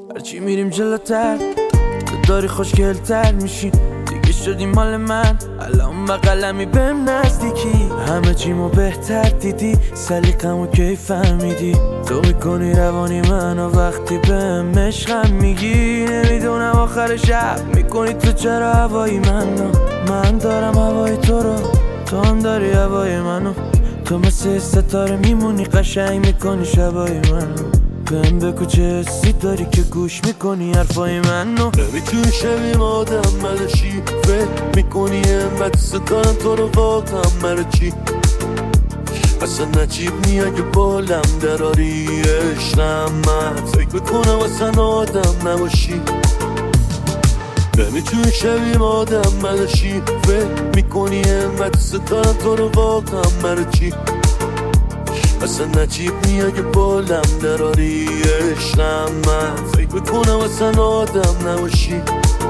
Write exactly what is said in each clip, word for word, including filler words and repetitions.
هرچی میریم جلوتر تو داری خوشگلتر میشی، دیگه شدی مال من. الان بقلمی بهم نزدیکی، همه چیمو بهتر دیدی، سلیقمو کی فهمیدی. تو میکنی روانی منو وقتی بهم عشقم میگی. نمیدونم آخر شب میکنی تو چرا هوای منو. من دارم هوای تو رو، تو هم داری هوای منو. تو مثل ستاره میمونی، قشنگ میکنی شبای منو. بهم بگو چه حسی داری که گوش میکنی حرفای منو. نمیتونی شبیم آدم ملشی، فکر میکنی انقدر ستارم تو رو واقعا مرا چی. اصلا نجیب نی اگه بالم دراری عشقم. من فکر میکنم اصلا آدم نباشی. نمیتونی شبیم آدم ملشی، فکر میکنی انقدر ستارم تو رو واقعا مرا چی. اصلا نجیب نی اگه بالم دراری عشقم. من فکر میکنم اصلا آدم نباشی.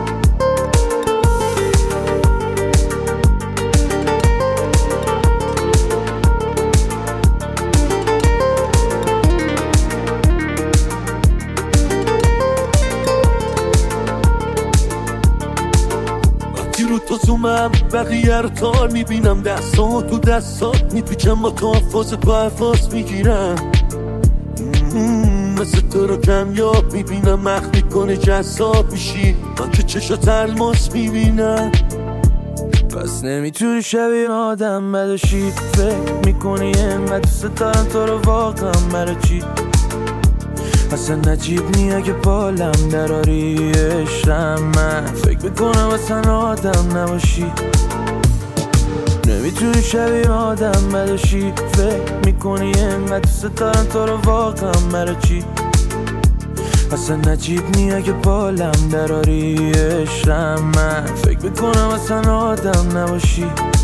وقتی رو تو زومم بقیه رو تار میبینم، دستان تو دستات میپیچم، با تو حفاظ تو حفاظ میگیرم. مثل تو رو کمیاب میبینم، مخفی کنه جذاب میشی، من که چشات الماس میبینم. پس نمیتونی شبیه آدم بداشی، فکر میکنی انقدر دوست دارم تو رو واقعا برای چی. اصلا نجیب نی اگه بالم دراری عشقم. من فکر میکنم اصلا آدم نباشی. نمیتونی شبیه آدم بداشی، فکر میکنی انقدر دوست دارم تو رو واقعا برای چی. اصلا نجیب نی اگه بالم دراری عشقم. من فکر میکنم اصلا آدم نباشی.